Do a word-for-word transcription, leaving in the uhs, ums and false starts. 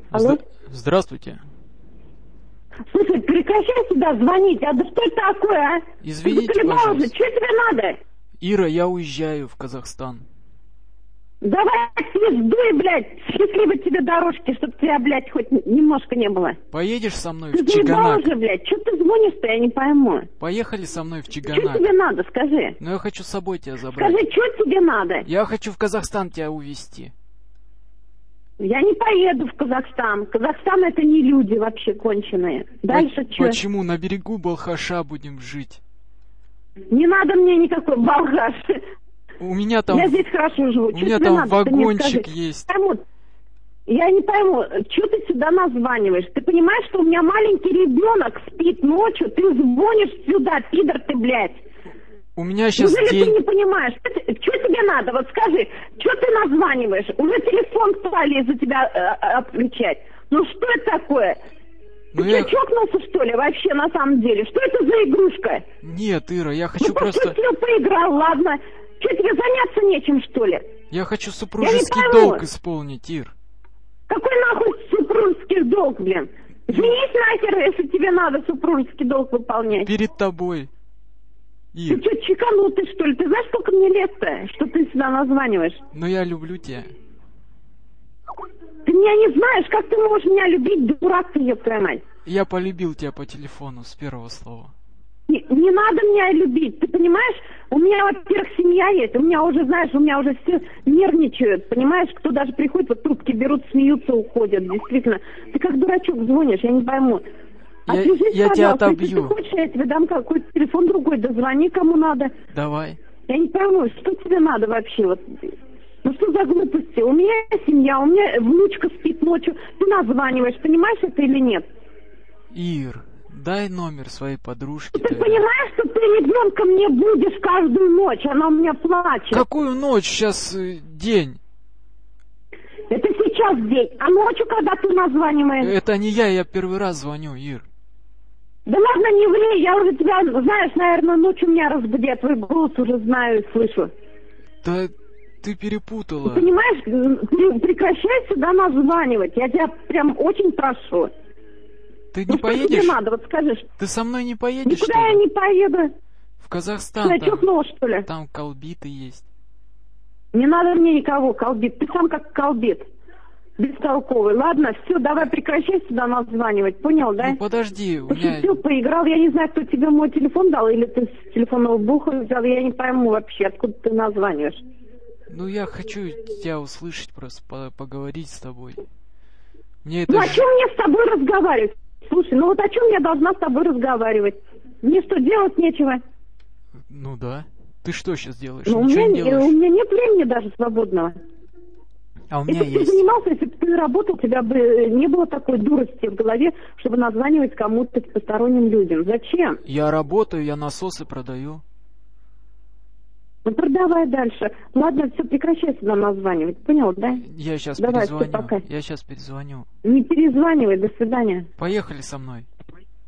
Алло? Зд- Здравствуйте. Слушай, прекращай сюда звонить. А да что это такое, а? Извините, Ты пожалуйста. уже. Что тебе надо? Ира, я уезжаю в Казахстан. Давай свиздуй, блядь. Счастливой тебе дорожки, чтобы тебя, блядь, хоть немножко не было. Поедешь со мной Ты в заебал Чиганак? уже, блядь. Что ты звонишь-то, я не пойму. Поехали со мной в Что Чиганак. тебе надо, скажи. Но я хочу с собой тебя забрать. Скажи, что тебе надо? Я хочу в Казахстан тебя увезти. Я не поеду в Казахстан. Казахстан это не люди вообще конченые. Дальше По- что? Почему? На берегу Балхаша будем жить. Не надо мне никакой болгаш. У меня там, Я здесь хорошо живу. у Чё меня тебе там надо? Ты мне вагончик скажи. есть. Пойму. Я не пойму, что ты сюда названиваешь? Ты понимаешь, что у меня маленький ребенок спит ночью, ты звонишь сюда, пидор ты, блядь. У меня сейчас Неужели день... ты не понимаешь? Что тебе надо? Вот скажи, что ты названиваешь? Уже телефон стали из-за тебя э, отключать. Ну что это такое? Ну Ты я... что, чокнулся, что ли, вообще, на самом деле? Что это за игрушка? Нет, Ира, я хочу Ну, просто... пошутил, поиграл, ладно. Что, тебе заняться нечем, что ли? Я хочу супружеский Я не пойму. долг исполнить, Ир. Какой нахуй супружеский долг, блин? Женись нахер, если тебе надо супружеский долг выполнять. Перед тобой. Ты Ир, что, чеканутый, что ли? Ты знаешь, сколько мне лет-то, что ты сюда названиваешь? но я люблю тебя. Ты меня не знаешь, как ты можешь меня любить, дурак ты, ёб твою мать. Я полюбил тебя по телефону с первого слова. Не, не надо меня любить, ты понимаешь? У меня, во-первых, семья есть, у меня уже, знаешь, у меня уже все нервничают, понимаешь? Кто даже приходит, вот трубки берут, смеются, уходят, действительно. Ты как дурачок звонишь, я не пойму. Я- Отвяжись, я тебя пожалуйста, если ты отобью. хочешь, я тебе дам какой-то телефон другой, дозвони кому надо. Давай. Я не пойму, что тебе надо вообще, вот... Ну что за глупости? У меня семья, у меня внучка спит ночью, ты названиваешь, понимаешь это или нет? Ир, дай номер своей подружки. Ты тогда. понимаешь, что ты ребенком мне будешь каждую ночь, она у меня плачет. Какую ночь? Сейчас э, день. Это сейчас день, а ночью, когда ты названиваешь? Это не я, я первый раз звоню, Ир. Да ладно, не ври, я уже тебя, знаешь, наверное, ночью меня разбуди, я твой голос уже знаю и слышу. Да ты Ты перепутала. понимаешь, пре- прекращай сюда названивать, я тебя прям очень прошу. Ты Ну не что тебе поедешь? надо, вот скажи, что- Ты со мной не поедешь, что никуда я ли? не поеду. В Что, Казахстан. я Там, чухнула, что ли? там колбиты есть. Не надо мне никого колбит, ты сам как колбит. Бестолковый. Ладно, все, давай прекращай сюда названивать, понял, да? Ну подожди, у меня... Пошутил, поиграл, я не знаю, кто тебе мой телефон дал, или ты с телефонного буха взял, я не пойму вообще, откуда ты названиваешь. Ну я хочу тебя услышать, просто по- поговорить с тобой. Мне это... Ну о ж- чем мне с тобой разговаривать? Слушай, ну вот о чем я должна с тобой разговаривать? Мне что, делать нечего? Ну да. Ты что сейчас делаешь? Ну, у, Ничего меня, не не- делаешь? у меня нет времени даже свободного. А у меня Если бы ты есть. занимался, если бы ты работал, у тебя бы не было такой дурости в голове, чтобы названивать кому-то посторонним людям. Зачем? Я работаю, я насосы продаю. Ну продавай дальше. Ладно, все, прекращай сюда названивать. Понял, да? Я сейчас Давай, всё, перезвоню. пока. Я сейчас перезвоню. Не перезванивай, до свидания. Поехали со мной.